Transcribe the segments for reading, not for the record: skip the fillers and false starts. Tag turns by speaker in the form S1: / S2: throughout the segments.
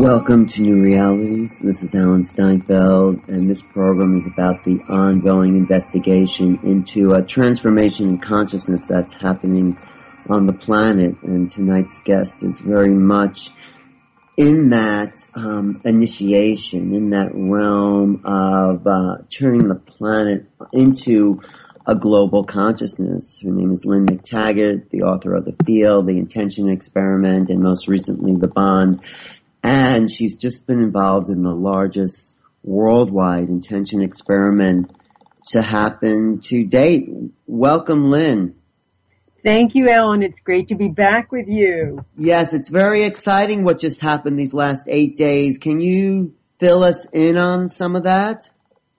S1: Welcome to New Realities. This is Alan Steinfeld, and this program is about the ongoing investigation into a transformation in consciousness that's happening on the planet. And tonight's guest is very much in that initiation, in that realm of turning the planet into a global consciousness. Her name is Lynn McTaggart, the author of The Field, The Intention Experiment, and most recently The Bond. And she's just been involved in the largest worldwide intention experiment to happen to date. Welcome, Lynn.
S2: Thank you, Ellen. It's great to be back with you.
S1: Yes, it's very exciting what just happened these last 8 days. Can you fill us in on some of that?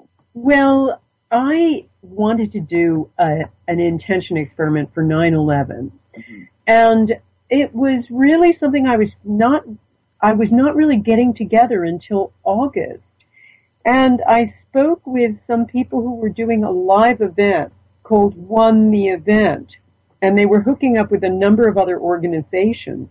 S2: Well, I wanted to do an intention experiment for 9/11. Mm-hmm. And it was really something I was not really getting together until August. And I spoke with some people who were doing a live event called One the Event. And they were hooking up with a number of other organizations.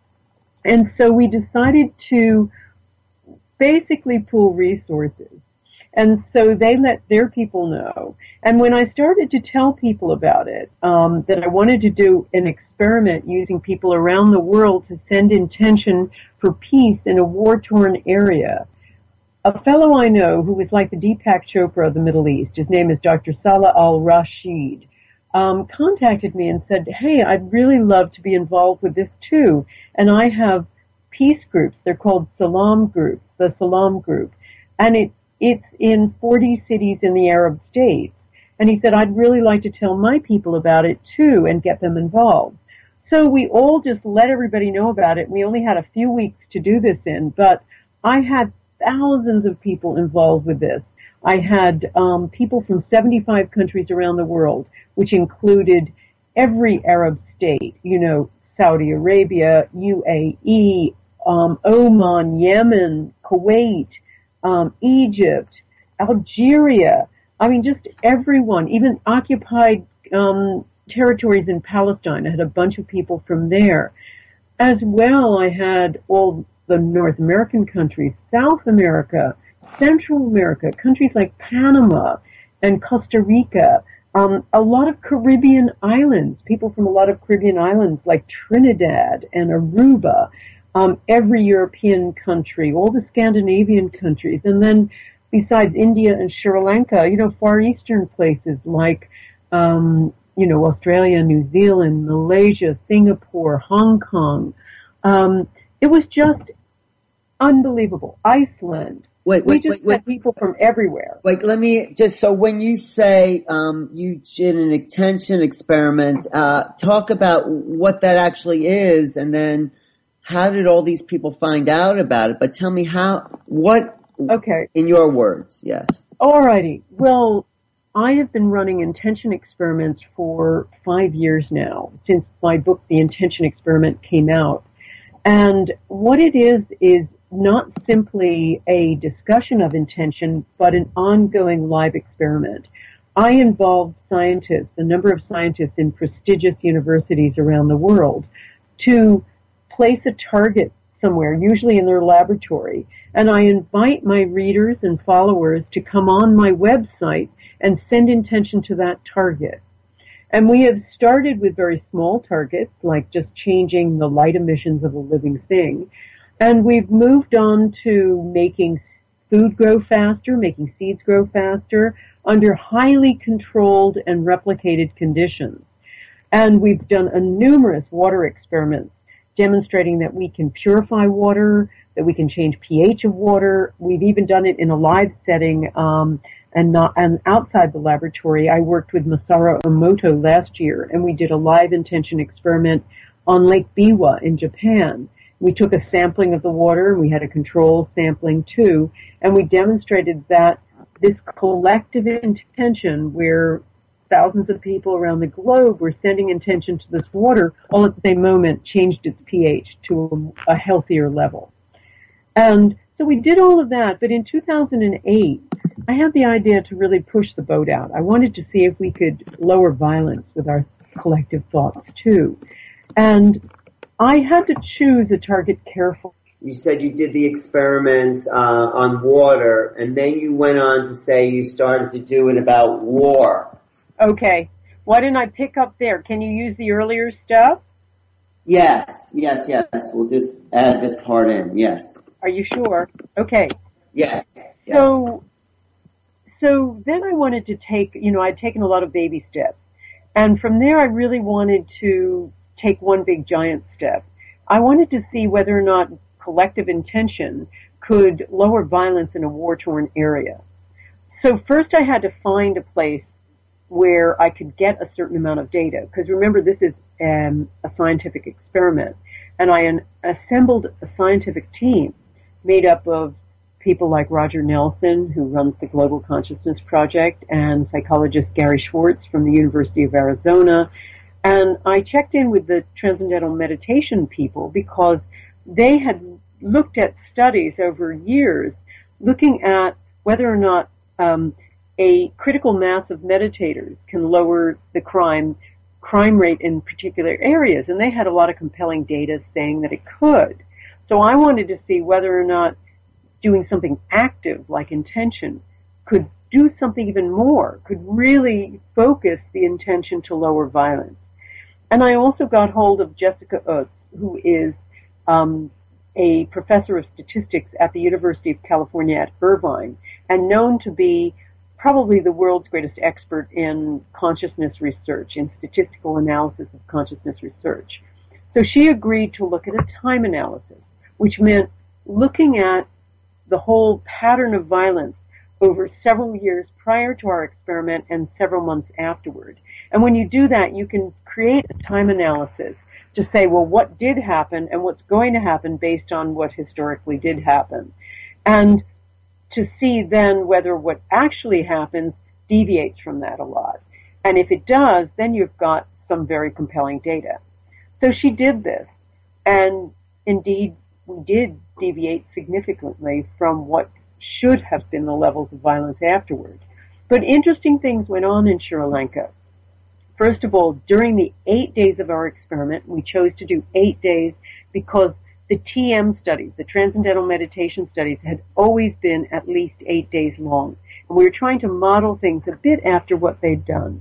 S2: And so we decided to basically pool resources. And so they let their people know. And when I started to tell people about it, that I wanted to do an experiment using people around the world to send intention for peace in a war-torn area, a fellow I know who was like the Deepak Chopra of the Middle East, his name is Dr. Salah al-Rashid, contacted me and said, hey, I'd really love to be involved with this too. And I have peace groups. They're called Salam groups, the Salam group. And it's in 40 cities in the Arab states. And he said, I'd really like to tell my people about it too and get them involved. So we all just let everybody know about it. We only had a few weeks to do this in, but I had thousands of people involved with this. I had people from 75 countries around the world, which included every Arab state, Saudi Arabia, UAE, Oman, Yemen, Kuwait, Egypt, Algeria. I mean, just everyone, even occupied territories in Palestine. I had a bunch of people from there. As well, I had all the North American countries, South America, Central America, countries like Panama and Costa Rica, a lot of Caribbean islands, people from a lot of Caribbean islands like Trinidad and Aruba, every European country, all the Scandinavian countries, and then besides India and Sri Lanka, Far Eastern places like, Australia, New Zealand, Malaysia, Singapore, Hong Kong. It was just unbelievable. Iceland. We just had people from everywhere.
S1: Let me so when you say you did an intention experiment, talk about what that actually is, and then how did all these people find out about it? But tell me okay, in your words, yes.
S2: Alrighty. Well, I have been running intention experiments for 5 years now, since my book, The Intention Experiment, came out. And what it is not simply a discussion of intention, but an ongoing live experiment. I involved scientists, a number of scientists in prestigious universities around the world, to place a target somewhere, usually in their laboratory, and I invite my readers and followers to come on my website and send intention to that target. And we have started with very small targets, like just changing the light emissions of a living thing. And we've moved on to making food grow faster, making seeds grow faster, under highly controlled and replicated conditions. And we've done numerous water experiments demonstrating that we can purify water, that we can change pH of water. We've even done it in a live setting and outside the laboratory. I worked with Masaru Emoto last year, and we did a live intention experiment on Lake Biwa in Japan. We took a sampling of the water, and we had a control sampling too, and we demonstrated that this collective intention, where thousands of people around the globe were sending intention to this water, all at the same moment changed its pH to a healthier level. And so we did all of that, but in 2008, I had the idea to really push the boat out. I wanted to see if we could lower violence with our collective thoughts too. And I had to choose a target carefully.
S1: you said you did the experiments on water, and then you went on to say you started to do it about war.
S2: Okay. Why didn't I pick up there? Can you use the earlier stuff?
S1: Yes. We'll just add this part in. Yes.
S2: Are you sure? Okay.
S1: Yes.
S2: So then I wanted to take, I'd taken a lot of baby steps. And from there I really wanted to take one big giant step. I wanted to see whether or not collective intention could lower violence in a war-torn area. So first I had to find a place where I could get a certain amount of data. Because remember, this is a scientific experiment. And I assembled a scientific team made up of people like Roger Nelson, who runs the Global Consciousness Project, and psychologist Gary Schwartz from the University of Arizona. And I checked in with the Transcendental Meditation people because they had looked at studies over years looking at whether or not a critical mass of meditators can lower the crime rate in particular areas. And they had a lot of compelling data saying that it could. So I wanted to see whether or not doing something active like intention could do something even more, could really focus the intention to lower violence. And I also got hold of Jessica Utz, who is a professor of statistics at the University of California at Irvine, and known to be probably the world's greatest expert in consciousness research, in statistical analysis of consciousness research. So she agreed to look at a time analysis, which meant looking at the whole pattern of violence over several years prior to our experiment and several months afterward. And when you do that, you can create a time analysis to say, well, what did happen and what's going to happen based on what historically did happen. And to see then whether what actually happens deviates from that a lot. And if it does, then you've got some very compelling data. So she did this, and indeed we did deviate significantly from what should have been the levels of violence afterward. But interesting things went on in Sri Lanka. First of all, during the 8 days of our experiment, we chose to do 8 days because the TM studies, the Transcendental Meditation studies, had always been at least 8 days long. And we were trying to model things a bit after what they'd done.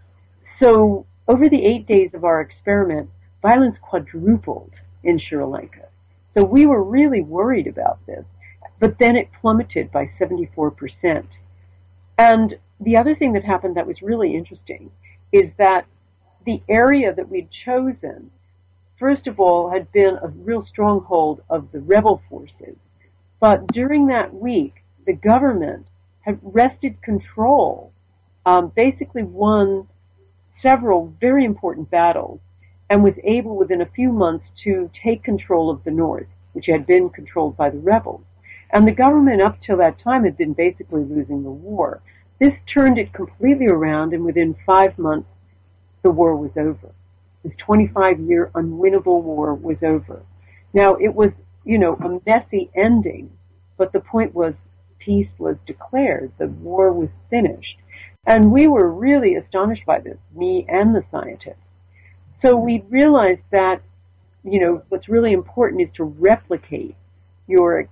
S2: So over the 8 days of our experiment, violence quadrupled in Sri Lanka. So we were really worried about this. But then it plummeted by 74%. And the other thing that happened that was really interesting is that the area that we'd chosen, first of all, had been a real stronghold of the rebel forces. But during that week, the government had wrested control, basically won several very important battles, and was able within a few months to take control of the north, which had been controlled by the rebels. And the government up till that time had been basically losing the war. This turned it completely around, and within 5 months, the war was over. This 25-year unwinnable war was over. Now, it was, a messy ending, but the point was peace was declared. The war was finished. And we were really astonished by this, me and the scientists. So we realized that, what's really important is to replicate your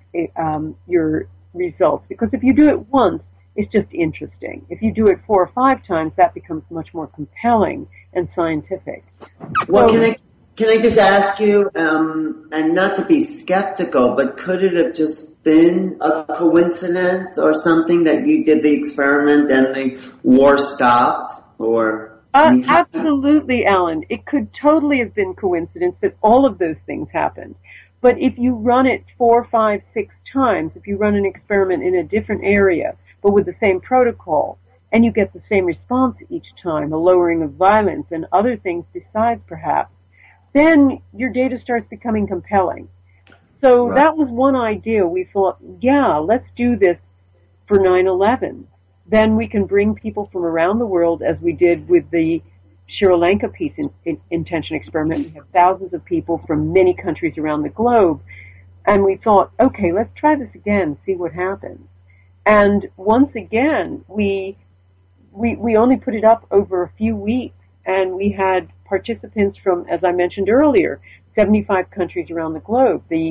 S2: results. Because if you do it once, it's just interesting. If you do it 4 or 5 times, that becomes much more compelling and scientific.
S1: Well, can I just ask you, and not to be skeptical, but could it have just been a coincidence or something that you did the experiment and the war stopped? Or
S2: absolutely, Alan. It could totally have been coincidence that all of those things happened. But if you run it 4, 5, 6 times, if you run an experiment in a different area, but with the same protocol, and you get the same response each time, a lowering of violence and other things besides perhaps, then your data starts becoming compelling. So right. That was one idea. We thought, yeah, let's do this for 9/11. Then we can bring people from around the world, as we did with the Sri Lanka Peace Intention Experiment. We have thousands of people from many countries around the globe. And we thought, okay, let's try this again, see what happens. And once again, we only put it up over a few weeks, and we had participants from, as I mentioned earlier, 75 countries around the globe. The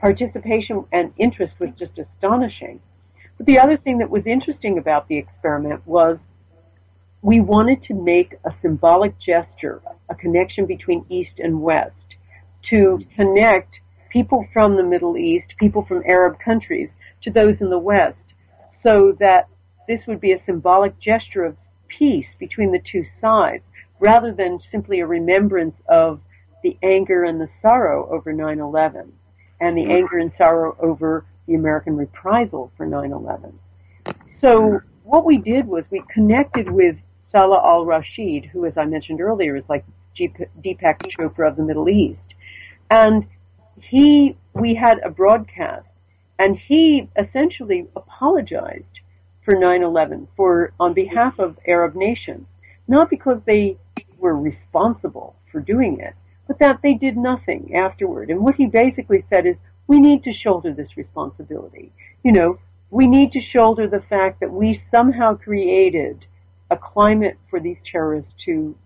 S2: participation and interest was just astonishing. But the other thing that was interesting about the experiment was we wanted to make a symbolic gesture, a connection between East and West, to connect people from the Middle East, people from Arab countries, to those in the West, so that this would be a symbolic gesture of peace between the two sides, rather than simply a remembrance of the anger and the sorrow over 9/11, and the anger and sorrow over the American reprisal for 9/11. So what we did was we connected with Salah al-Rashid, who, as I mentioned earlier, is like Deepak Chopra of the Middle East. And we had a broadcast, and he essentially apologized for 9/11 on behalf of Arab nations, not because they were responsible for doing it, but that they did nothing afterward. And what he basically said is, we need to shoulder this responsibility. We need to shoulder the fact that we somehow created a climate for these terrorists to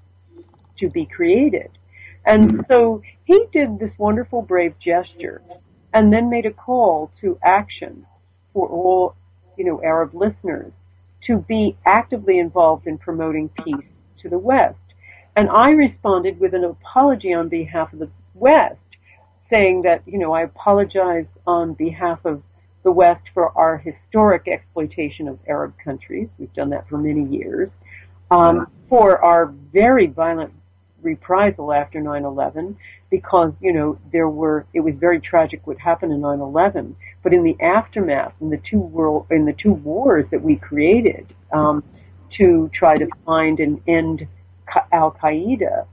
S2: be created. And so he did this wonderful, brave gesture, and then made a call to action for all, Arab listeners to be actively involved in promoting peace to the West. And I responded with an apology on behalf of the West, saying that, I apologize on behalf of the West for our historic exploitation of Arab countries. We've done that for many years. For our very violent reprisal after 9/11, because, it was very tragic what happened in 9/11. But in the aftermath, in the two wars that we created, to try to find and end Al-Qaeda,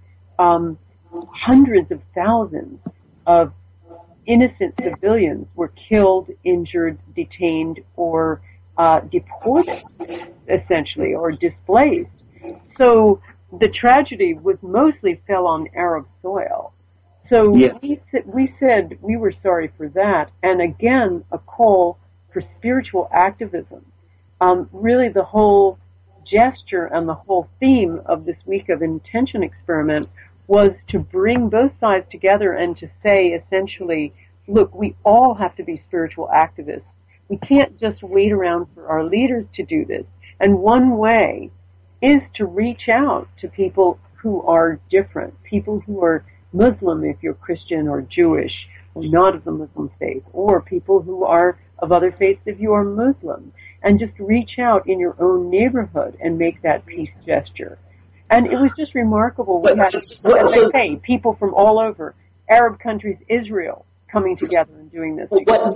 S2: hundreds of thousands of innocent civilians were killed, injured, detained, or deported, essentially, or displaced. So the tragedy mostly fell on Arab soil. So we said we were sorry for that, and again, a call for spiritual activism. Really, the whole gesture and the whole theme of this week of Intention Experiment was to bring both sides together and to say, essentially, look, we all have to be spiritual activists. We can't just wait around for our leaders to do this. And one way is to reach out to people who are different, people who are Muslim if you're Christian or Jewish or not of the Muslim faith, or people who are of other faiths if you are Muslim, and just reach out in your own neighborhood and make that peace gesture. And it was just remarkable. We had, as I say, people from all over, Arab countries, Israel, coming together and doing this.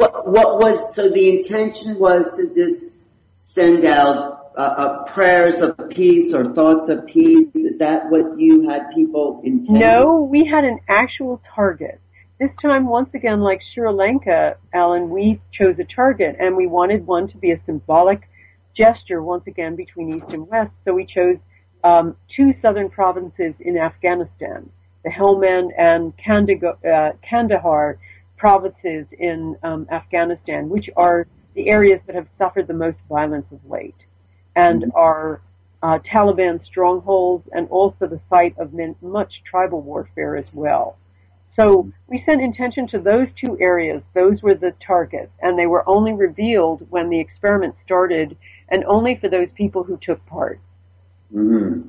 S1: So the intention was to just send out prayers of peace or thoughts of peace? Is that what you had people intend?
S2: No, we had an actual target. This time, once again, like Sri Lanka, Alan, we chose a target, and we wanted one to be a symbolic gesture, once again, between East and West. So we chose two southern provinces in Afghanistan, the Helmand and Kandahar provinces in Afghanistan, which are the areas that have suffered the most violence of late, and are Taliban strongholds, and also the site of much tribal warfare as well. So we sent intention to those two areas. Those were the targets, and they were only revealed when the experiment started, and only for those people who took part.
S1: Mm-hmm.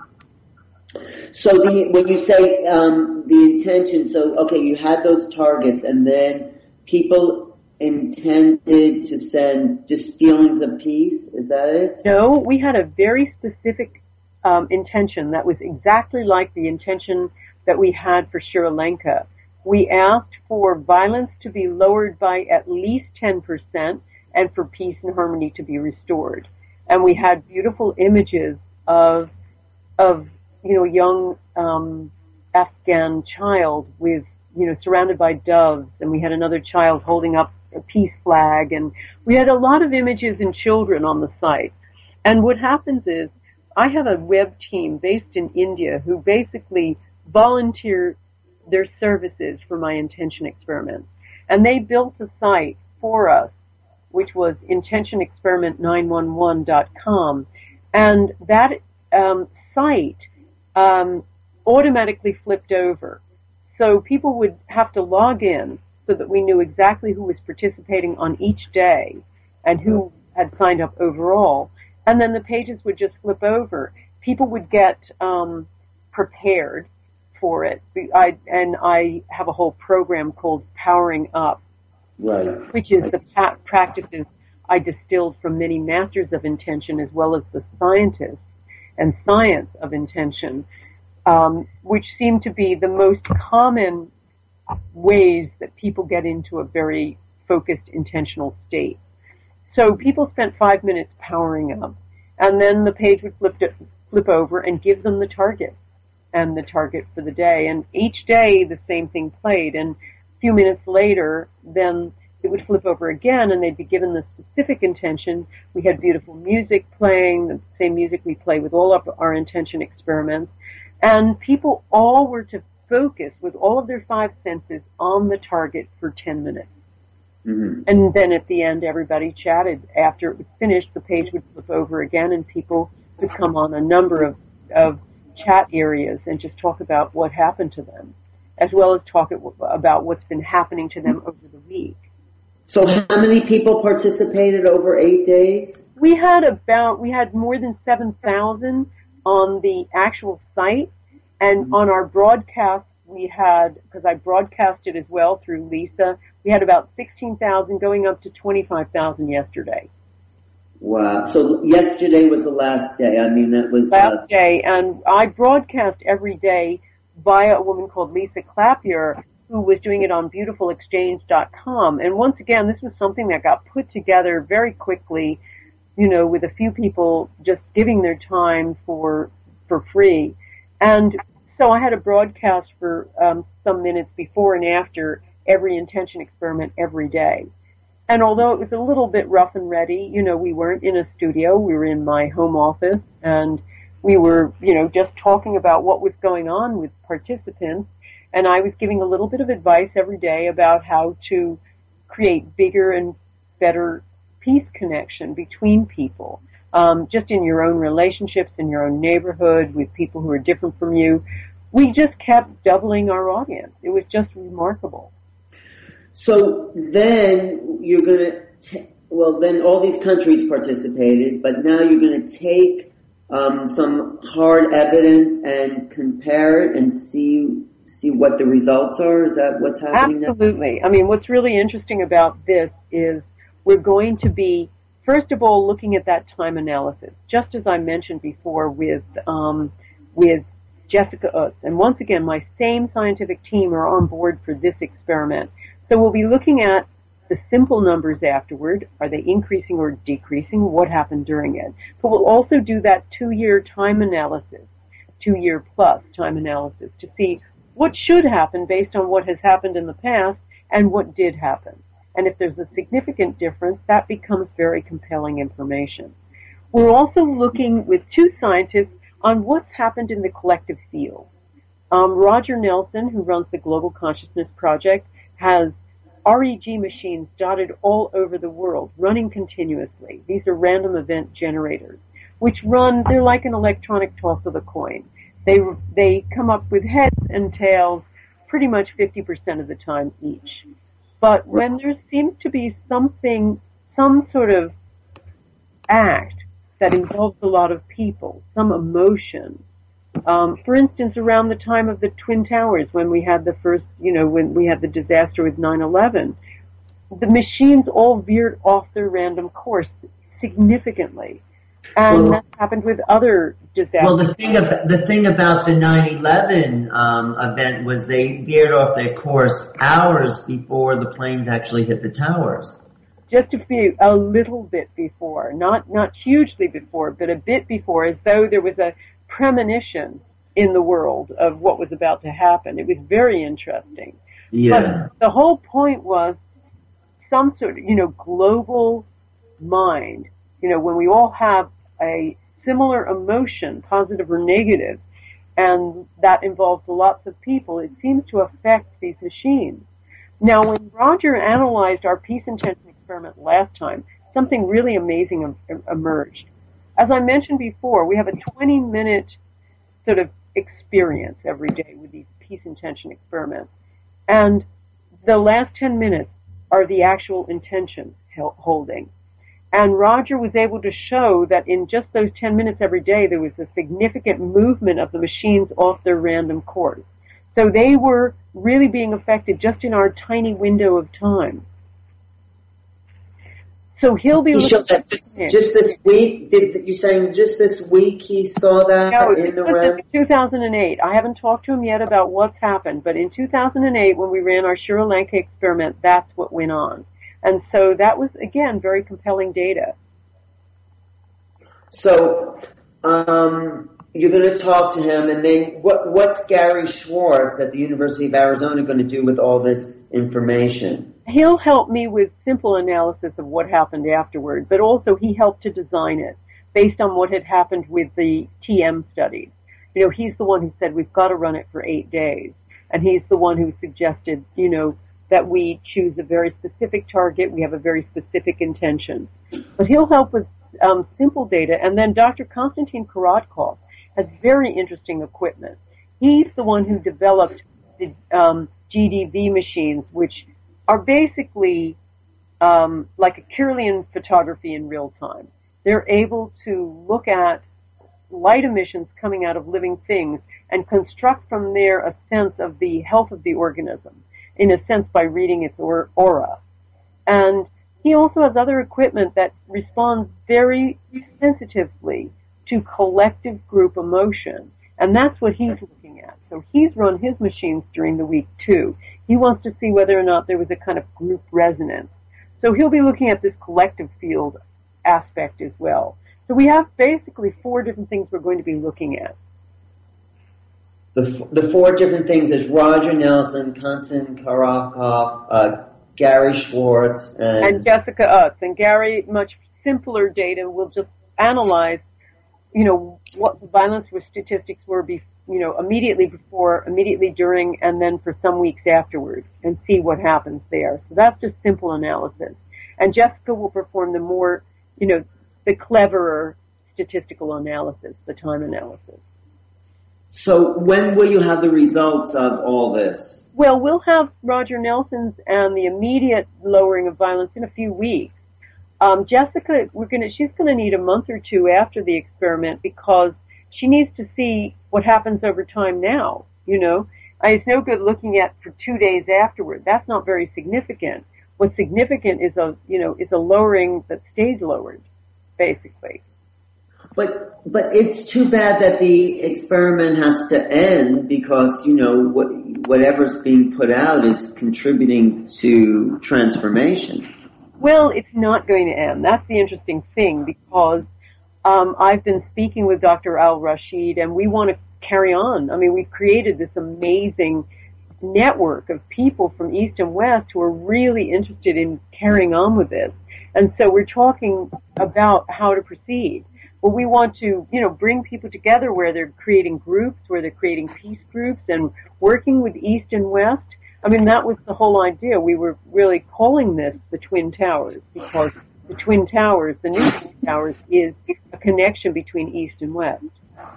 S1: So when you say the intention, so okay, you had those targets, and then people intended to send just feelings of peace. Is that it?
S2: No, we had a very specific intention that was exactly like the intention that we had for Sri Lanka. We asked for violence to be lowered by at least 10% and for peace and harmony to be restored. And we had beautiful images of young Afghan child with, surrounded by doves, and we had another child holding up a peace flag, and we had a lot of images and children on the site. And what happens is, I have a web team based in India who basically volunteer their services for my intention experiment. And they built a site for us, which was intentionexperiment911.com. And that site automatically flipped over. So people would have to log in, so that we knew exactly who was participating on each day and who had signed up overall. And then the pages would just flip over. People would get prepared for it. I have a whole program called Powering Up,
S1: Right.
S2: which is the practices I distilled from many masters of intention as well as the scientists and science of intention, which seem to be the most common ways that people get into a very focused intentional state. So people spent 5 minutes powering up, and then the page would flip over and give them the target and the target for the day. And each day the same thing played, and a few minutes later then it would flip over again and they'd be given the specific intention. We had beautiful music playing, the same music we play with all of our intention experiments, and people all were to focus with all of their 5 senses on the target for 10 minutes. Mm-hmm. And then at the end, everybody chatted. After it was finished, the page would flip over again, and people would come on a number of chat areas and just talk about what happened to them, as well as talk about what's been happening to them over the week.
S1: So how many people participated over 8 days?
S2: We had more than 7,000 on the actual site, and on our broadcast we had, because I broadcasted as well through Lisa, we had about 16,000 going up to 25,000 yesterday.
S1: Wow. So yesterday was the last day. I mean, that was...
S2: Last day, and I broadcast every day via a woman called Lisa Clapier, who was doing it on beautifulexchange.com. And once again, this was something that got put together very quickly, with a few people just giving their time for free. And so I had a broadcast for some minutes before and after every intention experiment every day. And although it was a little bit rough and ready, we weren't in a studio. We were in my home office, and we were, just talking about what was going on with participants. And I was giving a little bit of advice every day about how to create bigger and better peace connection between people, just in your own relationships, in your own neighborhood, with people who are different from you. We just kept doubling our audience. It was just remarkable.
S1: So then you're going to, then all these countries participated, but now you're going to take some hard evidence and compare it and see what the results are? Is that what's happening now?
S2: Absolutely. I mean, what's really interesting about this is we're going to be, first of all, looking at that time analysis, just as I mentioned before with Jessica Utz. And once again, my same scientific team are on board for this experiment. So we'll be looking at the simple numbers afterward. Are they increasing or decreasing? What happened during it? But we'll also do that 2-year time analysis, 2-year plus time analysis, to see what should happen based on what has happened in the past and what did happen. And if there's a significant difference, that becomes very compelling information. We're also looking with 2 scientists on what's happened in the collective field. Roger Nelson, who runs the Global Consciousness Project, has REG machines dotted all over the world, running continuously. These are random event generators, which they're like an electronic toss of a coin. They come up with heads and tails pretty much 50% of the time each. But when there seems to be some sort of act that involves a lot of people, some emotion, for instance, around the time of the Twin Towers, when we had the first, when we had the disaster with 9/11, the machines all veered off their random course significantly. And that happened with other disasters.
S1: Well, the thing about the 9/11 event was they veered off their course hours before the planes actually hit the towers.
S2: Just a little bit before, not hugely before, but a bit before, as though there was a premonition in the world of what was about to happen. It was very interesting.
S1: Yeah.
S2: But the whole point was some sort of, global mind. When we all have a similar emotion, positive or negative, and that involves lots of people, it seems to affect these machines. Now, when Roger analyzed our peace intention experiment last time, something really amazing emerged. As I mentioned before, we have a 20-minute sort of experience every day with these peace intention experiments. And the last 10 minutes are the actual intention holding. And Roger was able to show that in just those 10 minutes every day, there was a significant movement of the machines off their random course. So they were really being affected just in our tiny window of time. So he'll be
S1: showed that just this week. Did you saying just this week he saw that in the round?
S2: 2008. I haven't talked to him yet about what's happened, but in 2008 when we ran our Sri Lanka experiment, that's what went on. And so that was, again, very compelling data.
S1: So you're going to talk to him, and then what's Gary Schwartz at the University of Arizona going to do with all this information?
S2: He'll help me with simple analysis of what happened afterward, but also he helped to design it based on what had happened with the TM studies. You know, he's the one who said we've got to run it for 8 days, and he's the one who suggested, you know, that we choose a very specific target, we have a very specific intention. But he'll help with simple data, and then Dr. Konstantin Korotkov has very interesting equipment. He's the one who developed the GDV machines, which are basically like a Kirlian photography in real time. They're able to look at light emissions coming out of living things and construct from there a sense of the health of the organism, in a sense by reading its aura. And he also has other equipment that responds very sensitively to collective group emotion. And that's what he's looking at. So he's run his machines during the week too. He wants to see whether or not there was a kind of group resonance. So he'll be looking at this collective field aspect as well. So we have basically 4 different things we're going to be looking at.
S1: The 4 different things is Roger Nelson, Konstantin Korotkov, Gary Schwartz,
S2: and Jessica Utz. And Gary, much simpler data, will just analyze, you know, what the violence statistics were, immediately before, immediately during, and then for some weeks afterwards, and see what happens there. So that's just simple analysis. And Jessica will perform the more, the cleverer statistical analysis, the time analysis.
S1: So when will you have the results of all this?
S2: Well, we'll have Roger Nelson's and the immediate lowering of violence in a few weeks. Jessica, she's gonna need a month or 2 after the experiment because she needs to see what happens over time now, It's no good looking at for 2 days afterward. That's not very significant. What's significant is a lowering that stays lowered, basically.
S1: But it's too bad that the experiment has to end because, whatever's being put out is contributing to transformation.
S2: Well, it's not going to end. That's the interesting thing because I've been speaking with Dr. Al-Rashid and we want to carry on. I mean, we've created this amazing network of people from East and West who are really interested in carrying on with this. And so we're talking about how to proceed. Well, we want to, bring people together where they're creating groups, where they're creating peace groups and working with East and West. I mean, that was the whole idea. We were really calling this the Twin Towers because the Twin Towers, the new Twin Towers, is a connection between East and West.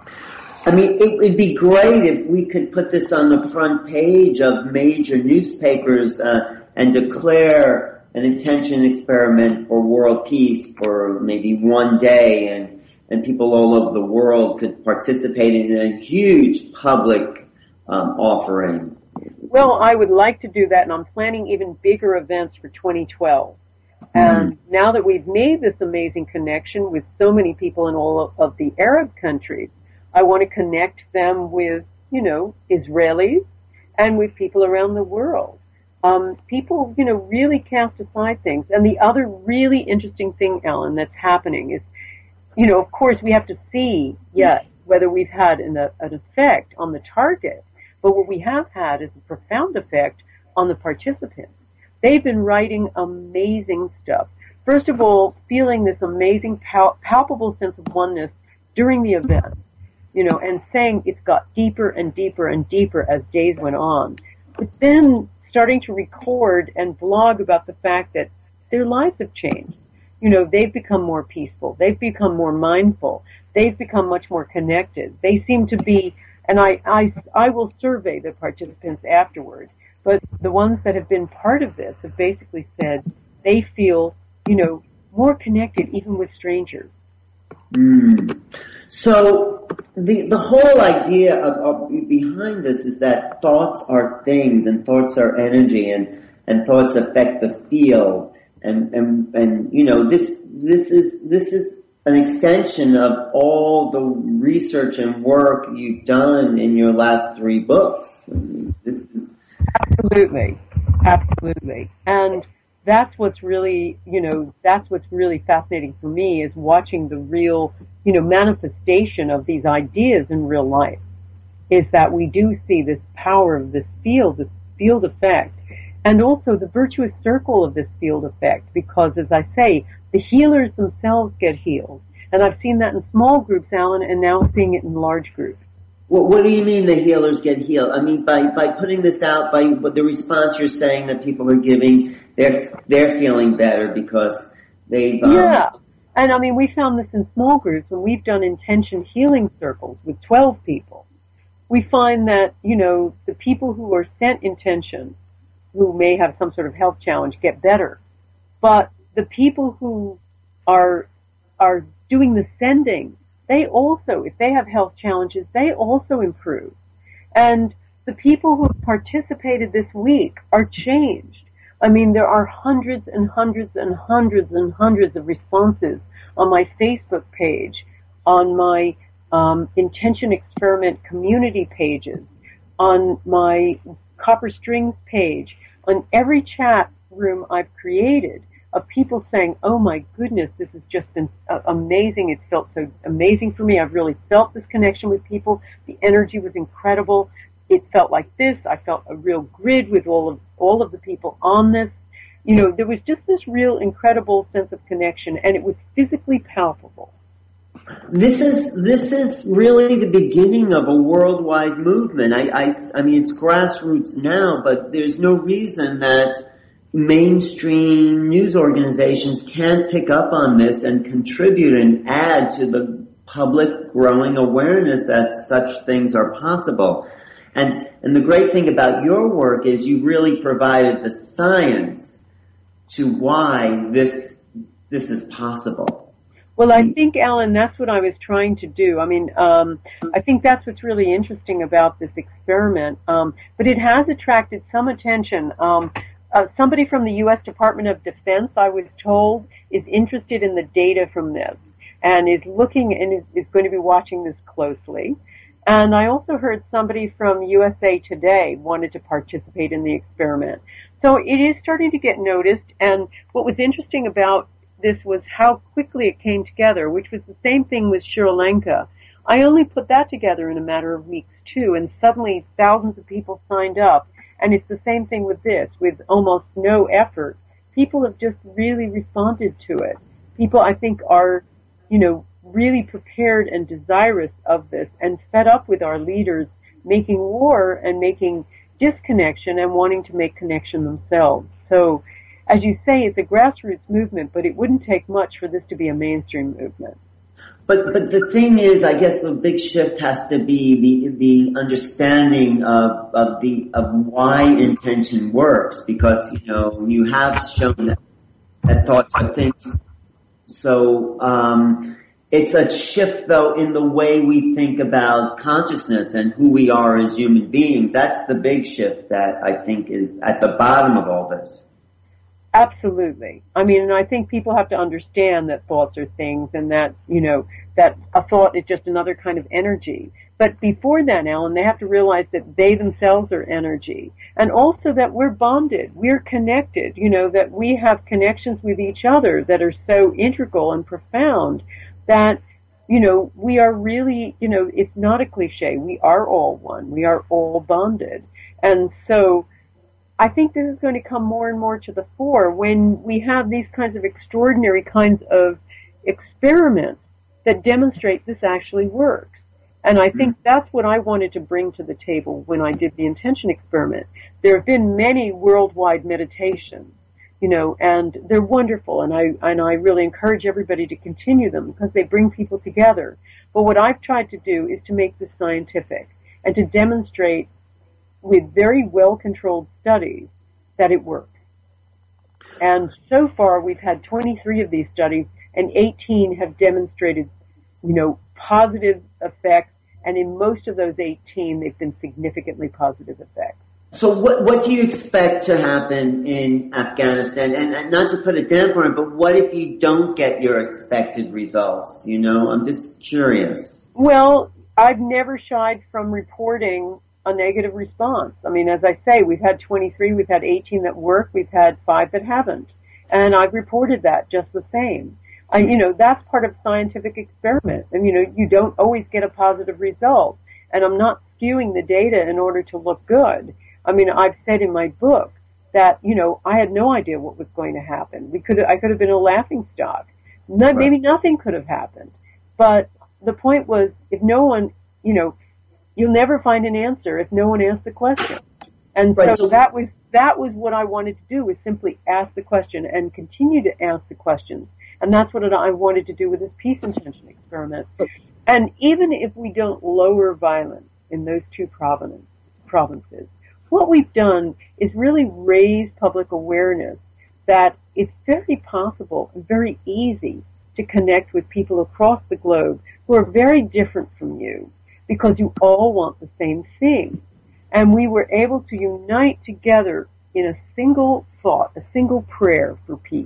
S1: I mean, it would be great if we could put this on the front page of major newspapers and declare an intention experiment for world peace for maybe 1 day and people all over the world could participate in a huge public offering. Well,
S2: I would like to do that, and I'm planning even bigger events for 2012. And now that we've made this amazing connection with so many people in all of the Arab countries, I want to connect them with, Israelis and with people around the world. People, really cast aside things. And the other really interesting thing, Ellen, that's happening is, of course, we have to see yet whether we've had an effect on the target. But what we have had is a profound effect on the participants. They've been writing amazing stuff. First of all, feeling this amazing, palpable sense of oneness during the event, and saying it's got deeper and deeper and deeper as days went on. But then starting to record and blog about the fact that their lives have changed. They've become more peaceful. They've become more mindful. They've become much more connected. They seem to be, and I will survey the participants afterward, But the ones that have been part of this have basically said they feel, more connected even with strangers.
S1: Mm. So the whole idea of behind this is that thoughts are things, and thoughts are energy, and thoughts affect the field, and this is an extension of all the research and work you've done in your last 3 books. This is
S2: absolutely, and that's what's really fascinating for me, is watching the real, manifestation of these ideas in real life, is that we do see this power of this field effect, and also the virtuous circle of this field effect, because, as I say, the healers themselves get healed. And I've seen that in small groups, Alan, and now seeing it in large groups.
S1: What do you mean the healers get healed? I mean, by putting this out, by the response you're saying that people are giving, they're feeling better because they've...
S2: Yeah. And I mean, we found this in small groups when we've done intention healing circles with 12 people. We find that, the people who are sent intention, who may have some sort of health challenge, get better. But the people who are doing the sending, they also, if they have health challenges, they also improve. And the people who participated this week are changed. I mean, there are hundreds and hundreds and hundreds and hundreds of responses on my Facebook page, on my Intention Experiment community pages, on my Copper Strings page, on every chat room I've created, of people saying, oh my goodness, this has just been amazing. It felt so amazing for me. I've really felt this connection with people. The energy was incredible. It felt like this. I felt a real grid with all of the people on this. There was just this real incredible sense of connection, and it was physically palpable.
S1: This is really the beginning of a worldwide movement. I mean, it's grassroots now, but there's no reason that mainstream news organizations can't pick up on this and contribute and add to the public growing awareness that such things are possible. And the great thing about your work is you really provided the science to why this is possible.
S2: Well, I think, Alan, that's what I was trying to do. I mean, I think that's what's really interesting about this experiment. But it has attracted some attention. Somebody from the U.S. Department of Defense, I was told, is interested in the data from this and is looking and is going to be watching this closely. And I also heard somebody from USA Today wanted to participate in the experiment. So it is starting to get noticed, and what was interesting about this was how quickly it came together, which was the same thing with Sri Lanka. I only put that together in a matter of weeks, too, and suddenly thousands of people signed up. And it's the same thing with this, with almost no effort. People have just really responded to it. People, I think, are, really prepared and desirous of this and fed up with our leaders making war and making disconnection and wanting to make connection themselves. So, as you say, it's a grassroots movement, but it wouldn't take much for this to be a mainstream movement.
S1: But the thing is, I guess the big shift has to be the understanding of why intention works, because you have shown that thoughts are things. So it's a shift, though, in the way we think about consciousness and who we are as human beings. That's the big shift that I think is at the bottom of all this.
S2: Absolutely. I mean, and I think people have to understand that thoughts are things, and that, that a thought is just another kind of energy. But before that, Alan, they have to realize that they themselves are energy. And also that we're bonded, we're connected, that we have connections with each other that are so integral and profound that, we are really, it's not a cliche. We are all one. We are all bonded. And so I think this is going to come more and more to the fore when we have these kinds of extraordinary kinds of experiments that demonstrate this actually works. And I think that's what I wanted to bring to the table when I did the intention experiment. There have been many worldwide meditations, and they're wonderful, and I really encourage everybody to continue them because they bring people together. But what I've tried to do is to make this scientific and to demonstrate with very well-controlled studies that it works. And so far, we've had 23 of these studies, and 18 have demonstrated, positive effects. And in most of those 18, they've been significantly positive effects.
S1: So what do you expect to happen in Afghanistan? And not to put a damper on it, but what if you don't get your expected results? I'm just curious.
S2: Well, I've never shied from reporting a negative response. I mean, as I say, we've had 23, we've had 18 that work, we've had 5 that haven't. And I've reported that just the same. That's part of scientific experiment. And, you don't always get a positive result. And I'm not skewing the data in order to look good. I mean, I've said in my book that, I had no idea what was going to happen. I could have been a laughingstock. Maybe nothing could have happened. But the point was, if no one, you'll never find an answer if no one asks the question. And so that was what I wanted to do, was simply ask the question and continue to ask the questions. And that's what I wanted to do with this peace intention experiment. And even if we don't lower violence in those 2 provinces, what we've done is really raise public awareness that it's very possible and very easy to connect with people across the globe who are very different from you, because you all want the same thing. And we were able to unite together in a single thought, a single prayer for peace.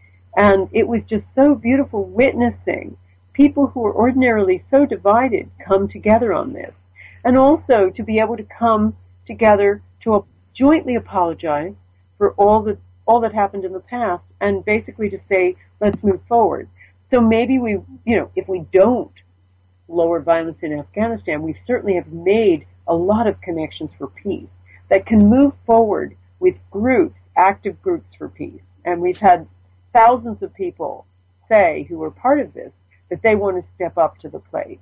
S2: And it was just so beautiful witnessing people who are ordinarily so divided come together on this. And also to be able to come together to jointly apologize for all that happened in the past, and basically to say, let's move forward. So maybe if we don't lower violence in Afghanistan, we certainly have made a lot of connections for peace that can move forward with groups, active groups for peace. And we've had thousands of people say, who are part of this, that they want to step up to the plate.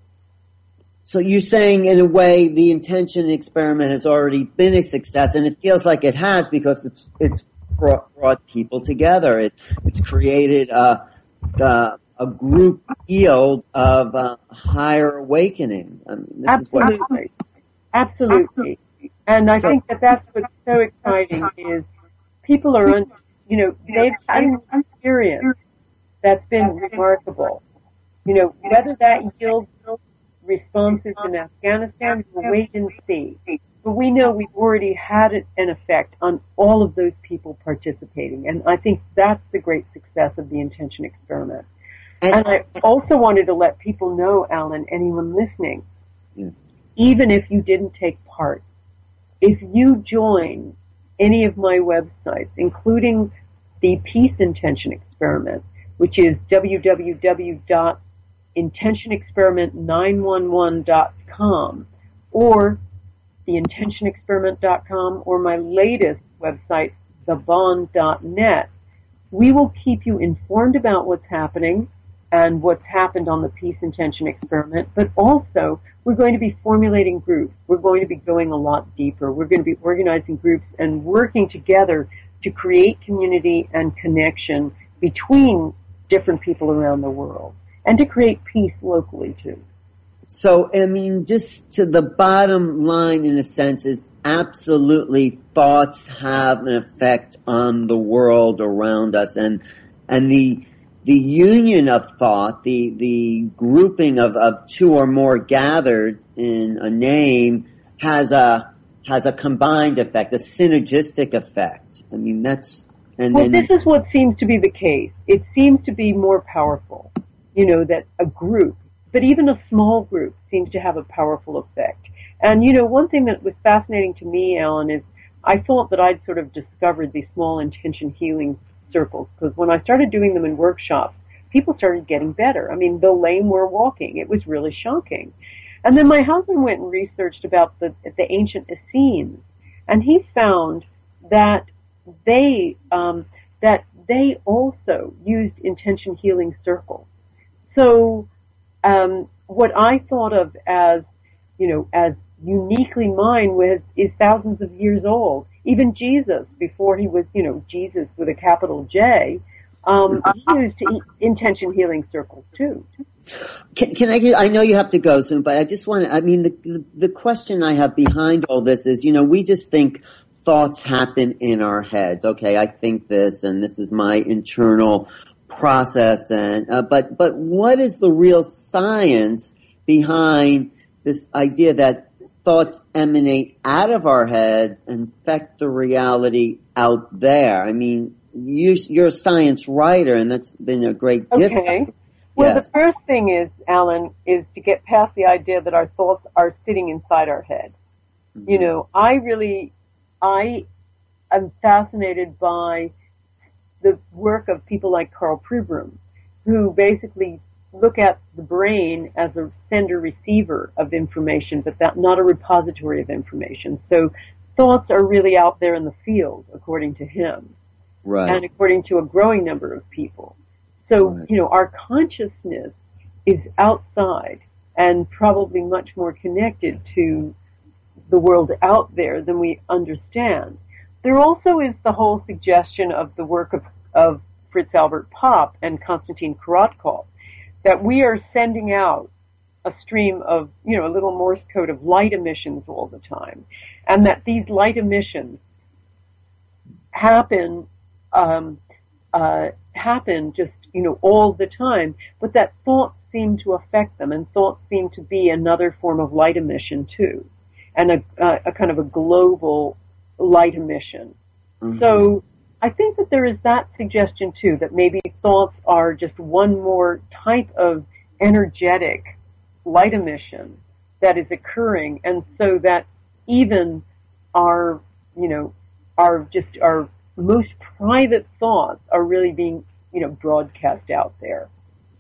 S1: So you're saying, in a way, the intention experiment has already been a success, and it feels like it has, because it's brought people together. It's created a group field of higher awakening. I mean,
S2: Absolutely. And I think that's what's so exciting is people are, they've had an experience that's been remarkable. Whether that yields responses in Afghanistan, we'll wait and see. But we know we've already had an effect on all of those people participating. And I think that's the great success of the intention experiment. And I also wanted to let people know, Alan, anyone listening, even if you didn't take part, if you join any of my websites, including the Peace Intention Experiment, which is www.intentionexperiment911.com, or theintentionexperiment.com, or my latest website, thebond.net, we will keep you informed about what's happening and what's happened on the Peace Intention Experiment, but also we're going to be formulating groups. We're going to be going a lot deeper. We're going to be organizing groups and working together to create community and connection between different people around the world, and to create peace locally too.
S1: So, I mean, just to the bottom line, in a sense, is absolutely thoughts have an effect on the world around us, and the union of thought, the grouping of 2 or more gathered in a name has a combined effect, a synergistic effect. I mean, this is
S2: what seems to be the case. It seems to be more powerful, that a group, but even a small group, seems to have a powerful effect. And, one thing that was fascinating to me, Alan, is I thought that I'd sort of discovered these small intention healing circles, because when I started doing them in workshops, people started getting better. I mean, the lame were walking. It was really shocking. And then my husband went and researched about the ancient Essenes, and he found that they also used intention healing circles. So what I thought of as uniquely mine is thousands of years old. Even Jesus, before he was, Jesus with a capital J, he used intention healing circles too.
S1: Can I know you have to go soon, but I just want to, I mean, the question I have behind all this is, we just think thoughts happen in our heads. Okay, I think this, and this is my internal process, and, but what is the real science behind this idea that thoughts emanate out of our head and affect the reality out there? I mean, you're a science writer, and that's been a great gift.
S2: Okay. Well, yes. The first thing is, Alan, is to get past the idea that our thoughts are sitting inside our head. Mm-hmm. I am fascinated by the work of people like Karl Prubram, who basically look at the brain as a sender-receiver of information, but not a repository of information. So thoughts are really out there in the field, according to him, right, and according to a growing number of people. So, right, our consciousness is outside and probably much more connected to the world out there than we understand. There also is the whole suggestion of the work of Fritz Albert Popp and Konstantin Korotkov, that we are sending out a stream of, a little Morse code of light emissions all the time, and that these light emissions happen just, all the time, but that thoughts seem to affect them, and thoughts seem to be another form of light emission too, and a kind of a global light emission. Mm-hmm. So I think that there is that suggestion too, that maybe thoughts are just one more type of energetic light emission that is occurring, and so that even our most private thoughts are really being, broadcast out there.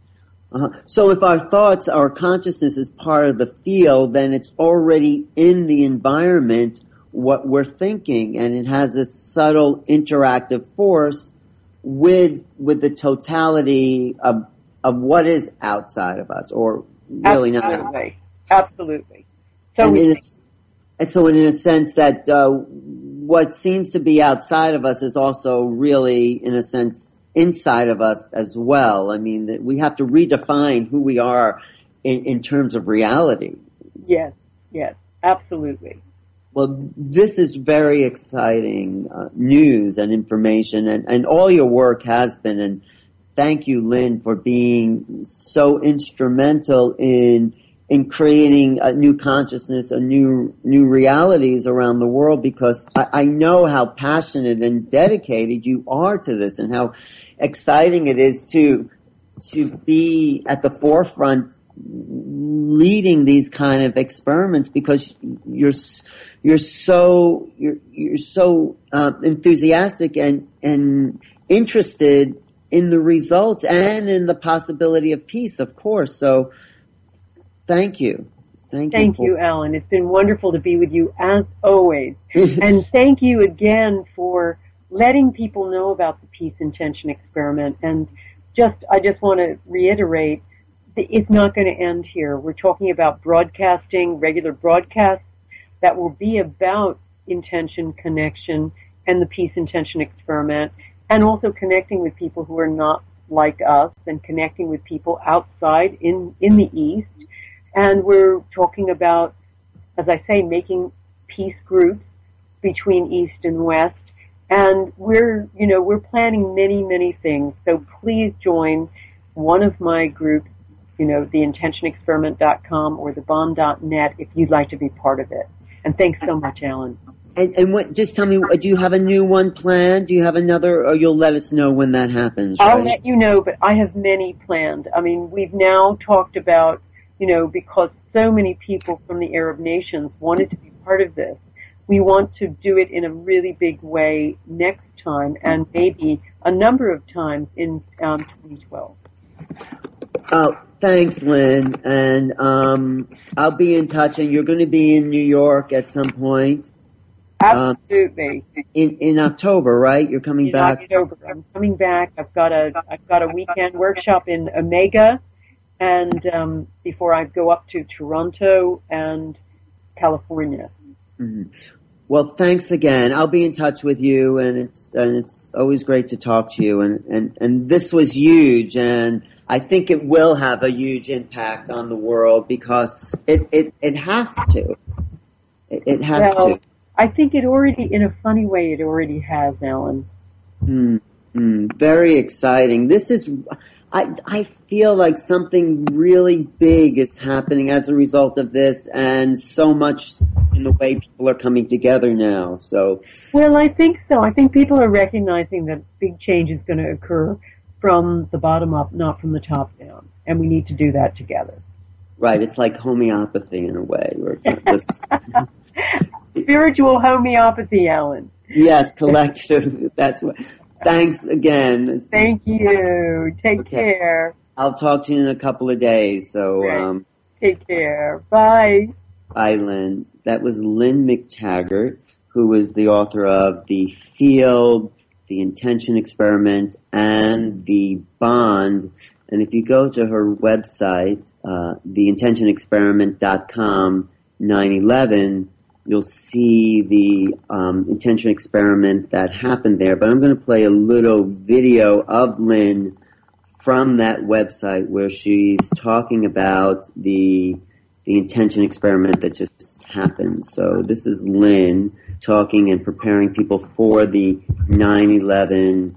S1: So if our thoughts, our consciousness is part of the field, then it's already in the environment what we're thinking, and it has a subtle interactive force with the totality of what is outside of us, or really
S2: absolutely.
S1: Not.
S2: Absolutely.
S1: So in a sense that what seems to be outside of us is also really, in a sense, inside of us as well. I mean, that we have to redefine who we are in terms of reality.
S2: Yes, absolutely.
S1: Well, this is very exciting news and information, and all your work has been, and thank you, Lynn, for being so instrumental in creating a new consciousness, a new realities around the world, because I know how passionate and dedicated you are to this, and how exciting it is to be at the forefront leading these kind of experiments, because you're so enthusiastic and interested in the results and in the possibility of peace, of course. So thank you.
S2: Thank you, Alan. It's been wonderful to be with you as always. And thank you again for letting people know about the Peace Intention Experiment. And I just want to reiterate, it's not going to end here. We're talking about broadcasting, regular broadcasts that will be about intention, connection, and the Peace Intention Experiment, and also connecting with people who are not like us, and connecting with people outside in the East. And we're talking about, as I say, making peace groups between East and West. And we're planning many, many things. So please join one of my groups, theintentionexperiment.com or thebond.net, if you'd like to be part of it. And thanks so much, Alan.
S1: And just tell me, do you have a new one planned? Do you have another, or you'll let us know when that happens? Right?
S2: I'll let you know, but I have many planned. I mean, we've now talked about, because so many people from the Arab nations wanted to be part of this, we want to do it in a really big way next time, and maybe a number of times in 2012.
S1: Thanks, Lynn. And I'll be in touch, and you're going to be in New York at some point.
S2: Absolutely.
S1: In October, right? You're coming back?
S2: October. I'm coming back. I've got a weekend workshop in Omega, and before I go up to Toronto and California.
S1: Mm-hmm. Well, thanks again. I'll be in touch with you, and it's always great to talk to you. And this was huge, and I think it will have a huge impact on the world because it has to. It has to.
S2: I think it already, in a funny way, it already has, Alan.
S1: Very exciting. This is, I feel like something really big is happening as a result of this, and so much in the way people are coming together now. So,
S2: well, I think so. I think people are recognizing that big change is going to occur from the bottom up, not from the top down, and we need to do that together.
S1: Right. It's like homeopathy in a way.
S2: Spiritual homeopathy, Alan.
S1: Yes, collective. That's what. Thanks again.
S2: Thank you. Take care.
S1: I'll talk to you in a couple of days. So,
S2: right. Take care. Bye.
S1: Bye, Lynn. That was Lynn McTaggart, who is the author of The Field, The Intention Experiment, and The Bond. And if you go to her website, theintentionexperiment.com, 9/11, you'll see the intention experiment that happened there. But I'm going to play a little video of Lynn from that website where she's talking about the intention experiment that just happened. So this is Lynn talking and preparing people for the 9/11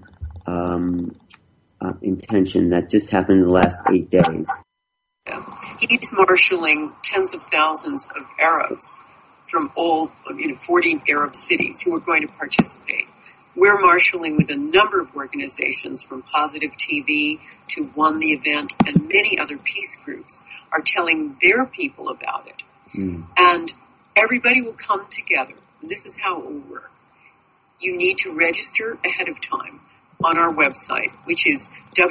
S1: intention that just happened in the last 8 days.
S3: He's marshaling tens of thousands of Arabs from all 40 Arab cities who are going to participate. We're marshaling with a number of organizations, from Positive TV to One the Event, and many other peace groups are telling their people about it. And everybody will come together. This is how it will work. You need to register ahead of time on our website, which is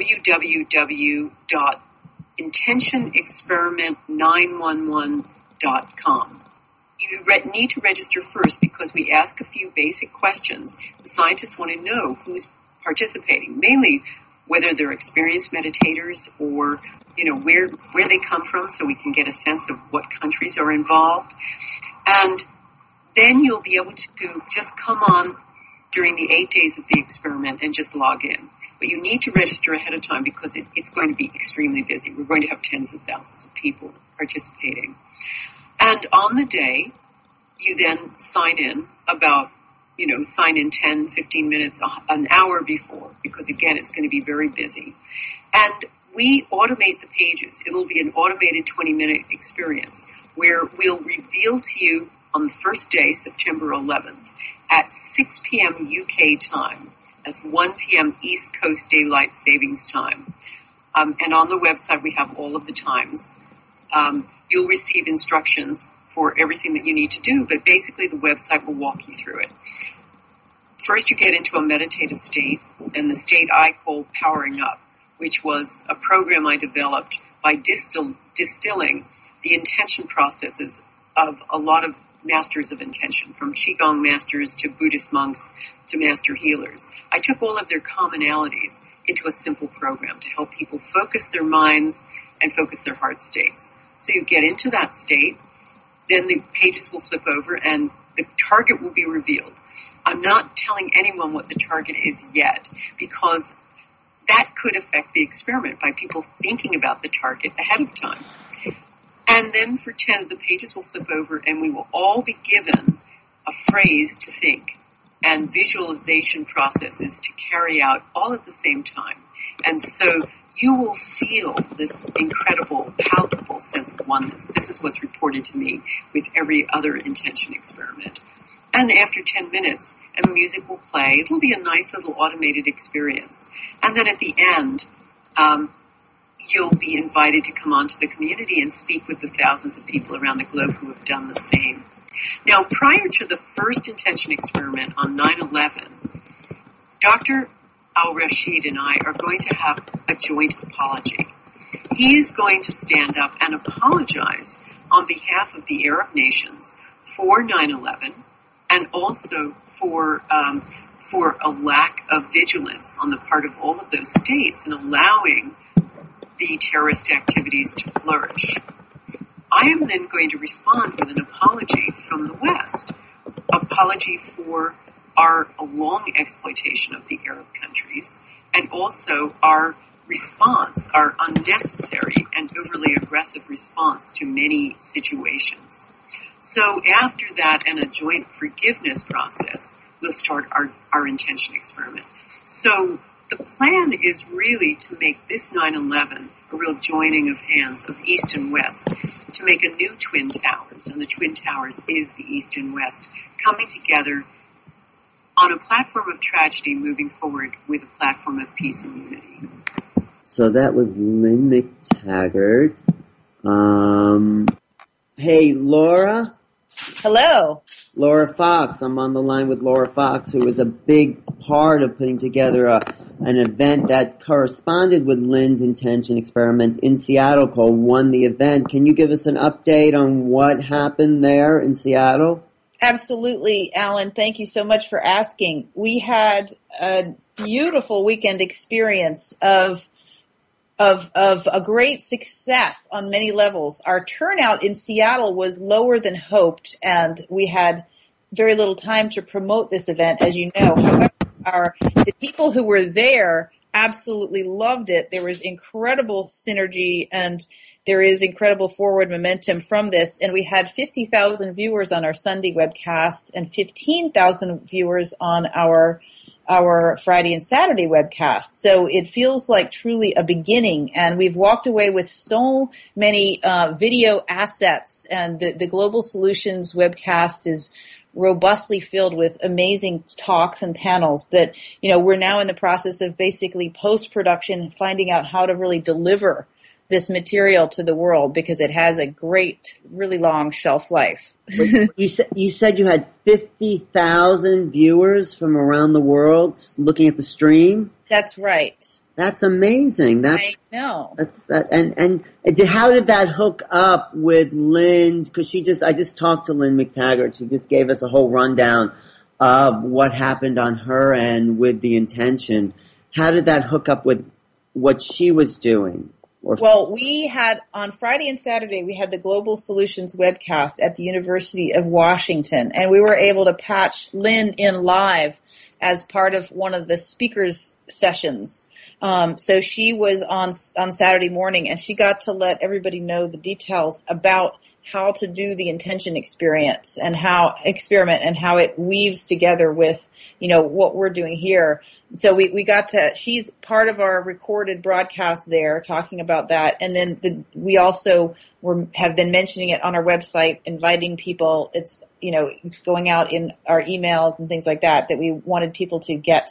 S3: www.intentionexperiment911.com. You need to register first because we ask a few basic questions. The scientists want to know who's participating, mainly whether they're experienced meditators or, where they come from, so we can get a sense of what countries are involved. And then you'll be able to just come on during the 8 days of the experiment and just log in. But you need to register ahead of time because it's going to be extremely busy. We're going to have tens of thousands of people participating. And on the day, you then sign in sign in 10, 15 minutes, an hour before, because again, it's going to be very busy. And we automate the pages. It'll be an automated 20-minute experience where we'll reveal to you on the first day, September 11th, at 6 p.m. UK time. That's 1 p.m. East Coast Daylight Savings Time. And on the website, we have all of the times. You'll receive instructions for everything that you need to do, but basically the website will walk you through it. First, you get into a meditative state, and the state I call Powering Up, which was a program I developed by distilling the intention processes of a lot of masters of intention, from Qigong masters to Buddhist monks to master healers. I took all of their commonalities into a simple program to help people focus their minds and focus their heart states. So you get into that state, then the pages will flip over and the target will be revealed. I'm not telling anyone what the target is yet because that could affect the experiment by people thinking about the target ahead of time. And then for 10, the pages will flip over and we will all be given a phrase to think and visualization processes to carry out all at the same time. And so you will feel this incredible, palpable sense of oneness. This is what's reported to me with every other intention experiment. And after 10 minutes, and the music will play, it'll be a nice little automated experience. And then at the end, you'll be invited to come onto the community and speak with the thousands of people around the globe who have done the same. Now, prior to the first intention experiment on 9/11, Dr. Al-Rashid and I are going to have a joint apology. He is going to stand up and apologize on behalf of the Arab nations for 9/11 and also for a lack of vigilance on the part of all of those states in allowing the terrorist activities to flourish. I am then going to respond with an apology from the West, apology for our long exploitation of the Arab countries, and also our response, our unnecessary and overly aggressive response to many situations. So after that and a joint forgiveness process, we'll start our intention experiment. So the plan is really to make this 9/11 a real joining of hands of East and West, to make a new Twin Towers, and the Twin Towers is the East and West, coming together on a platform of tragedy, moving forward with a platform of peace and unity.
S1: So that was Lynn McTaggart. Hey, Laura?
S4: Hello.
S1: Laura Fox. I'm on the line with Laura Fox, who was a big part of putting together an event that corresponded with Lynn's intention experiment in Seattle called Won the Event. Can you give us an update on what happened there in Seattle?
S4: Absolutely, Alan. Thank you so much for asking. We had a beautiful weekend experience of a great success on many levels. Our turnout in Seattle was lower than hoped, and we had very little time to promote this event, as you know. However, the people who were there absolutely loved it. There was incredible synergy, and there is incredible forward momentum from this. And we had 50,000 viewers on our Sunday webcast and 15,000 viewers on our Friday and Saturday webcast. So it feels like truly a beginning, and we've walked away with so many video assets, and the Global Solutions webcast is robustly filled with amazing talks and panels that, we're now in the process of basically post-production, finding out how to really deliver this material to the world, because it has a great, really long shelf life.
S1: You said you had 50,000 viewers from around the world looking at the stream?
S4: That's right.
S1: That's amazing.
S4: I know.
S1: And how did that hook up with Lynn? Because I just talked to Lynn McTaggart. She just gave us a whole rundown of what happened on her end with the intention. How did that hook up with what she was doing?
S4: Well, we had, on Friday and Saturday, we had the Global Solutions webcast at the University of Washington, and we were able to patch Lynn in live as part of one of the speakers' sessions. So she was on Saturday morning, and she got to let everybody know the details about how to do the intention experiment and how it weaves together with, what we're doing here. So she's part of our recorded broadcast there talking about that. And then we also have been mentioning it on our website, inviting people. It's going out in our emails and things like that we wanted people to get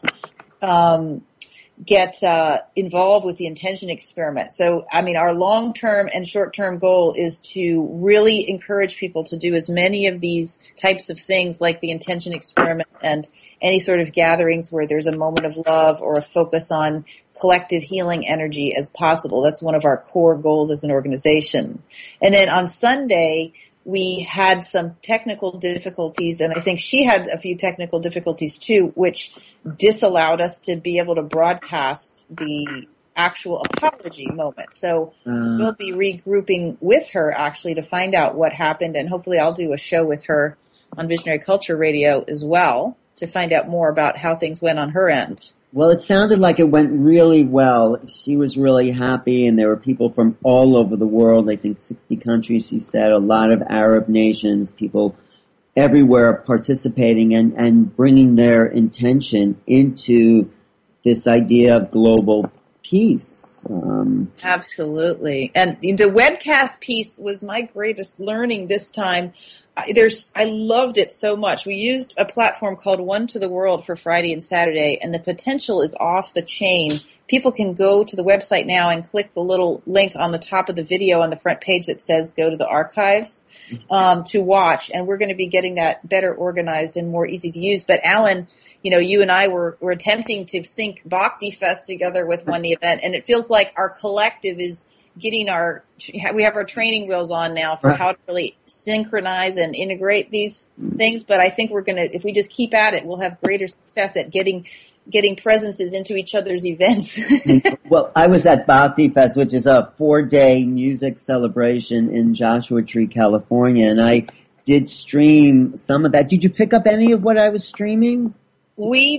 S4: involved with the intention experiment. So, our long-term and short-term goal is to really encourage people to do as many of these types of things like the intention experiment and any sort of gatherings where there's a moment of love or a focus on collective healing energy as possible. That's one of our core goals as an organization. And then on Sunday, we had some technical difficulties, and I think she had a few technical difficulties too, which disallowed us to be able to broadcast the actual apology moment. So we'll be regrouping with her actually to find out what happened, and hopefully I'll do a show with her on Visionary Culture Radio as well to find out more about how things went on her end.
S1: Well, it sounded like it went really well. She was really happy, and there were people from all over the world, I think 60 countries, she said, a lot of Arab nations, people everywhere participating and bringing their intention into this idea of global peace.
S4: Absolutely. And the webcast piece was my greatest learning this time. I loved it so much. We used a platform called One to the World for Friday and Saturday, and the potential is off the chain. People can go to the website now and click the little link on the top of the video on the front page that says go to the archives to watch, and we're going to be getting that better organized and more easy to use. But Alan, you and I were attempting to sync Bhakti Fest together with Won the Event, and it feels like our collective is getting we have our training wheels on now for how to really synchronize and integrate these things. But I think if we just keep at it, we'll have greater success at getting presences into each other's events.
S1: Well, I was at Bhakti Fest, which is a 4-day music celebration in Joshua Tree, California, and I did stream some of that. Did you pick up any of what I was streaming?
S4: We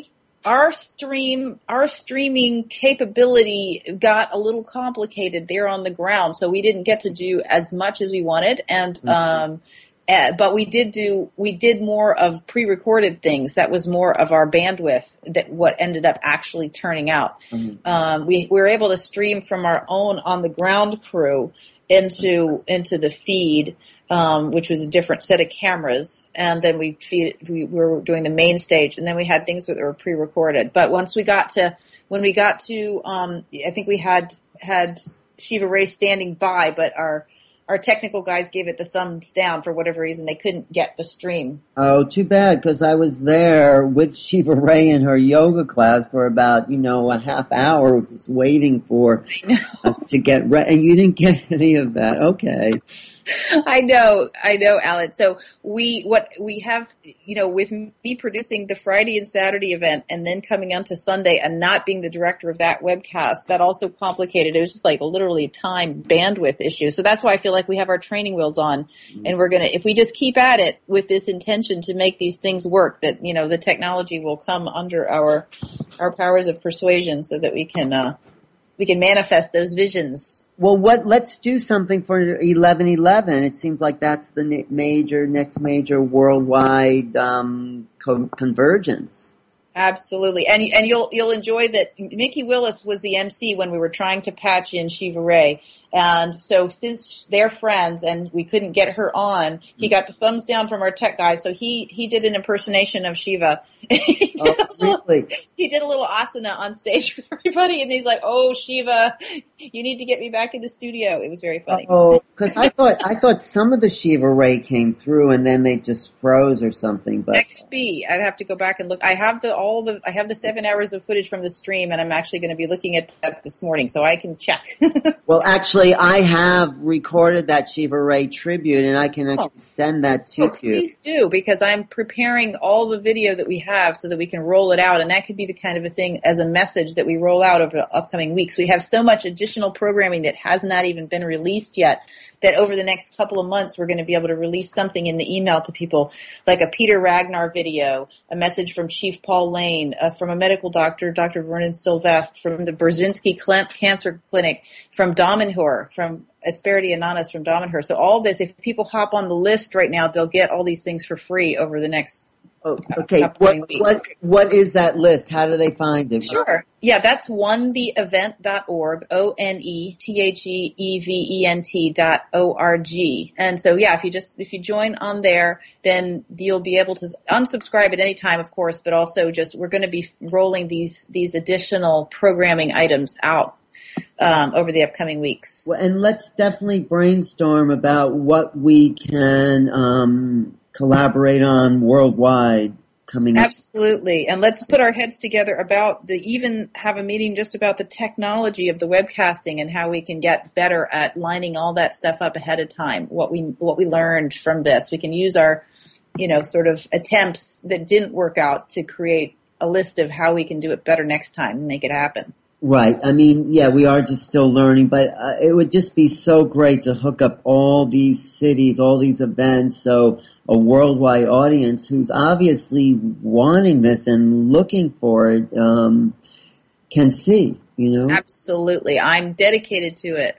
S4: our streaming capability got a little complicated there on the ground, so we didn't get to do as much as we wanted, and but we did more of pre-recorded things. That was more of our bandwidth that what ended up actually turning out. We were able to stream from our own on the ground crew into the feed, which was a different set of cameras, and then we were doing the main stage, and then we had things that were pre-recorded. But once we got to I think we had Shiva Ray standing by, but our technical guys gave it the thumbs down for whatever reason. They couldn't get the stream.
S1: Oh, too bad, because I was there with Shiva Ray in her yoga class for about, a half hour, just waiting for us to get ready, and you didn't get any of that. Okay.
S4: I know, Alan. So what we have, with me producing the Friday and Saturday event and then coming on to Sunday and not being the director of that webcast, that also complicated. It was just like literally a time bandwidth issue. So that's why I feel like we have our training wheels on, and we're going to, if we just keep at it with this intention to make these things work, that, the technology will come under our powers of persuasion so that we can manifest those visions.
S1: Well, let's do something for 11/11. It seems like that's the next major worldwide convergence.
S4: Absolutely, and you'll enjoy that. Mickey Willis was the MC when we were trying to patch in Shiva Ray, and so since they're friends and we couldn't get her on, he got the thumbs down from our tech guy. So he did an impersonation of Shiva.
S1: Really?
S4: He did a little asana on stage for everybody, and he's like, "Oh, Shiva, you need to get me back in the studio." It was very funny.
S1: Oh, because I thought some of the Shiva Ray came through and then they just froze or something. But
S4: that could be. I'd have to go back and look. I have the 7 hours of footage from the stream, and I'm actually going to be looking at that this morning, so I can check.
S1: Well, actually, I have recorded that Shiva Ray tribute, and I can actually send that to you.
S4: Please do, because I'm preparing all the video that we have so that we can roll it out, and that could be the kind of a thing as a message that we roll out over the upcoming weeks. We have so much additional programming that has not even been released yet that over the next couple of months we're going to be able to release something in the email to people, like a Peter Ragnar video, a message from Chief Paul Lane, from a medical doctor, Dr. Vernon Sylvestre, from the Brzezinski Cancer Clinic, from Damanhur, from Asperity Anonymous from Damanhur. So all this, if people hop on the list right now, they'll get all these things for free over the next
S1: okay. What is that list? How do they find it?
S4: Sure. Yeah, that's onetheevent.org, ONETHEVENT.org. And so, yeah, if you join on there, then you'll be able to unsubscribe at any time, of course, but also we're going to be rolling these additional programming items out over the upcoming weeks.
S1: Well, and let's definitely brainstorm about what we can collaborate on worldwide coming up.
S4: Absolutely. And let's put our heads together even have a meeting just about the technology of the webcasting and how we can get better at lining all that stuff up ahead of time. What we learned from this. We can use our, sort of attempts that didn't work out to create a list of how we can do it better next time and make it happen.
S1: Right. I mean, yeah, we are just still learning, but it would just be so great to hook up all these cities, all these events, so a worldwide audience who's obviously wanting this and looking for it can see,
S4: Absolutely. I'm dedicated to it.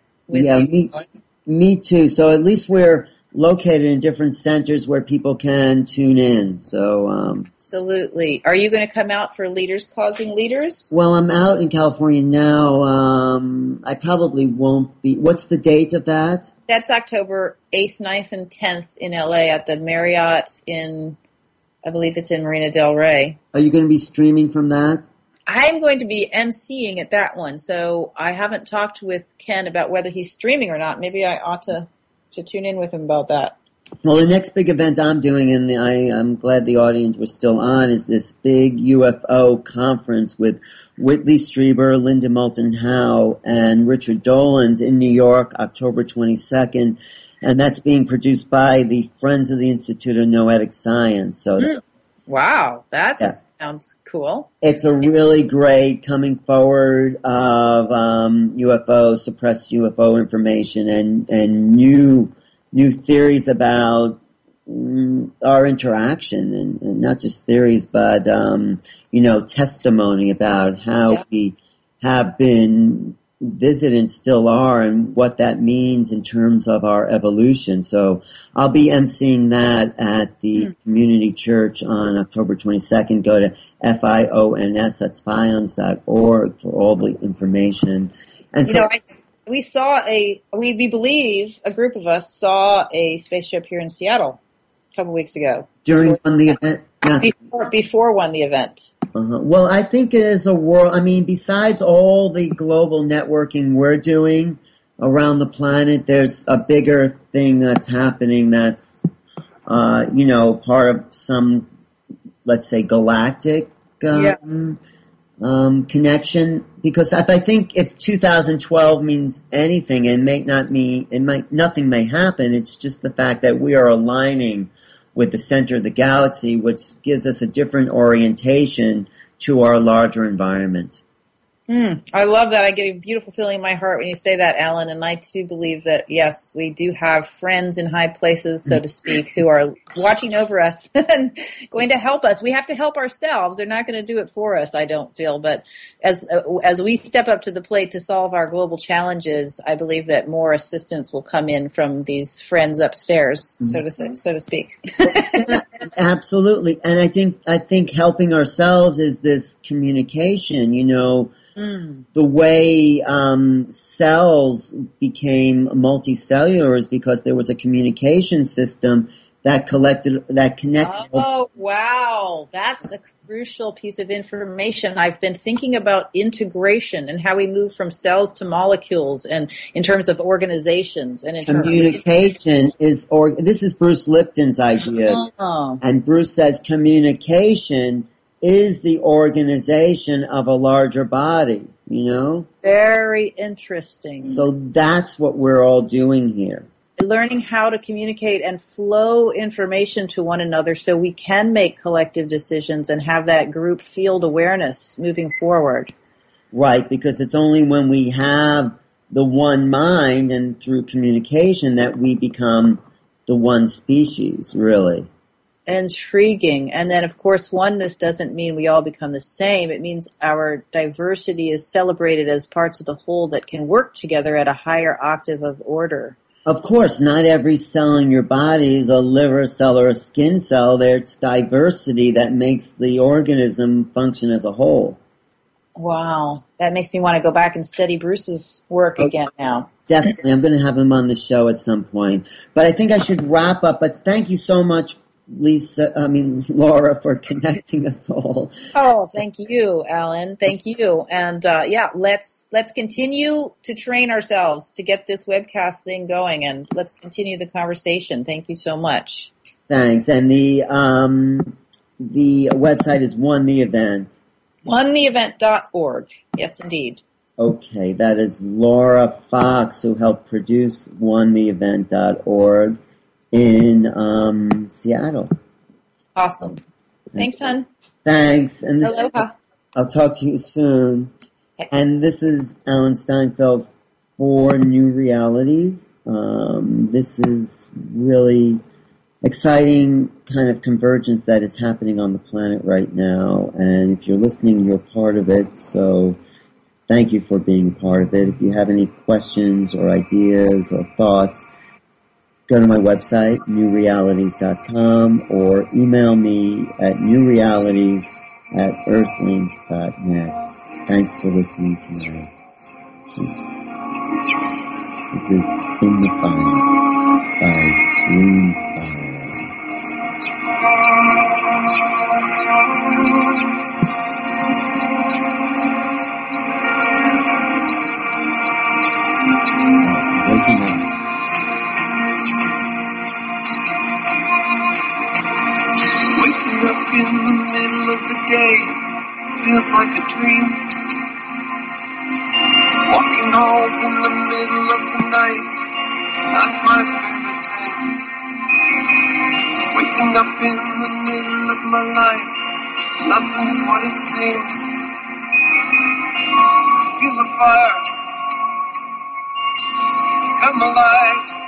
S1: Me too. So at least we're located in different centers where people can tune in. So
S4: absolutely. Are you going to come out for Leaders Causing Leaders?
S1: Well, I'm out in California now. I probably won't be. What's the date of that?
S4: That's October 8th, 9th, and 10th in LA at the Marriott I believe it's in Marina Del Rey.
S1: Are you going to be streaming from that?
S4: I'm going to be emceeing at that one. So I haven't talked with Ken about whether he's streaming or not. Maybe I ought to tune in with him about that.
S1: Well, the next big event I'm doing, and I'm glad the audience was still on, is this big UFO conference with Whitley Strieber, Linda Moulton Howe, and Richard Dolans in New York, October 22nd. And that's being produced by the Friends of the Institute of Noetic Science. So,
S4: wow, that sounds cool.
S1: It's a really great coming forward of UFO, suppressed UFO information, and new theories about our interaction and not just theories, but, testimony about how we have been visited and still are and what that means in terms of our evolution. So I'll be emceeing that at the Community Church on October 22nd. Go to FIONS, that's FIONS.org for all the information. And
S4: we believe a group of us saw a spaceship here in Seattle a couple weeks ago.
S1: During one of the event? Yeah.
S4: Before one the event.
S1: Well, I think it is a world, besides all the global networking we're doing around the planet, there's a bigger thing that's happening that's, part of some, let's say, galactic, connection. Because I think if 2012 means anything, nothing may happen. It's just the fact that we are aligning with the center of the galaxy, which gives us a different orientation to our larger environment.
S4: I love that. I get a beautiful feeling in my heart when you say that, Alan, and I too believe that, yes, we do have friends in high places, so to speak, who are watching over us and going to help us. We have to help ourselves. They're not going to do it for us, I don't feel, but as we step up to the plate to solve our global challenges, I believe that more assistance will come in from these friends upstairs, so to speak.
S1: Absolutely. And I think helping ourselves is this communication, The way cells became multicellular is because there was a communication system that connected.
S4: Oh, wow. That's a crucial piece of information. I've been thinking about integration and how we move from cells to molecules and in terms of organizations. And in
S1: communication this is Bruce Lipton's idea.
S4: Oh.
S1: And Bruce says communication is the organization of a larger body,
S4: Very interesting.
S1: So that's what we're all doing here.
S4: Learning how to communicate and flow information to one another so we can make collective decisions and have that group field awareness moving forward.
S1: Right, because it's only when we have the one mind and through communication that we become the one species, really.
S4: Intriguing. And then, of course, oneness doesn't mean we all become the same. It means our diversity is celebrated as parts of the whole that can work together at a higher octave of order.
S1: Of course, not every cell in your body is a liver cell or a skin cell. There's diversity that makes the organism function as a whole.
S4: Wow. That makes me want to go back and study Bruce's work again now.
S1: Definitely. I'm going to have him on the show at some point. But I think I should wrap up. But thank you so much, Laura, for connecting us all.
S4: Oh, thank you, Alan. Thank you. And, let's continue to train ourselves to get this webcast thing going, and let's continue the conversation. Thank you so much.
S1: Thanks. And the website is OneTheEvent.
S4: OneTheEvent.org. Yes, indeed.
S1: Okay. That is Laura Fox, who helped produce OneTheEvent.org. in Seattle.
S4: Awesome. Thanks, hon.
S1: Thanks. And
S4: Aloha.
S1: I'll talk to you soon. And this is Alan Steinfeld for New Realities. This is really exciting kind of convergence that is happening on the planet right now. And if you're listening, you're part of it. So thank you for being part of it. If you have any questions or ideas or thoughts, go to my website, newrealities.com, or email me at newrealities@earthlink.net. Thanks for listening tonight. This is In the Fire by Green Fire. Waking up.
S5: Waking up in the middle of the day feels like a dream. Walking halls in the middle of the night, not my favorite thing. Waking up in the middle of my life, nothing's what it seems. I feel the fire come alive.